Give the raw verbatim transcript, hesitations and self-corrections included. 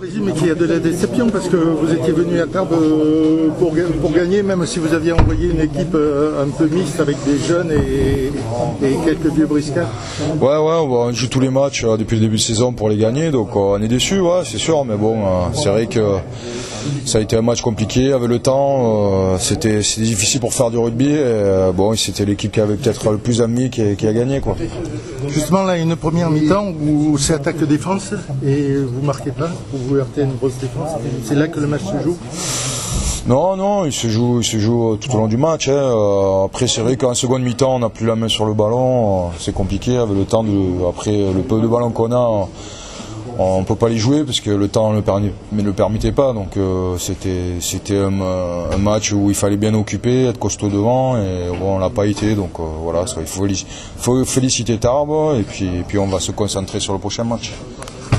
présume qu'il y a de la déception parce que vous étiez venu à Tarbes pour, pour gagner, même si vous aviez envoyé une équipe un peu mixte avec des jeunes et, et quelques vieux briscards. Ouais, ouais, on joue tous les matchs depuis le début de saison pour les gagner, donc on est déçus, ouais, c'est sûr, mais bon, c'est vrai que ça a été un match compliqué avec le temps, c'était difficile pour faire du rugby, et bon, c'était l'équipe qui avait peut-être le plus d'amis qui, qui a gagné, quoi. Justement, là, une première mi-temps où c'est attaque-défense et vous ne marquez pas, vous vous heurtez à une grosse défense. C'est là que le match se joue? Non, non, il se joue, il se joue tout au long du match. Hein. Après, c'est vrai qu'en seconde mi-temps, on n'a plus la main sur le ballon. C'est compliqué avec le temps de. Après, le peu de ballons qu'on a, on ne peut pas les jouer parce que le temps ne le, le permettait pas. Donc, euh, c'était, c'était un, un match où il fallait bien occuper, être costaud devant, et bon, on l'a pas été. Donc, euh, voilà, il faut, faut féliciter Tarbes et puis, et puis on va se concentrer sur le prochain match.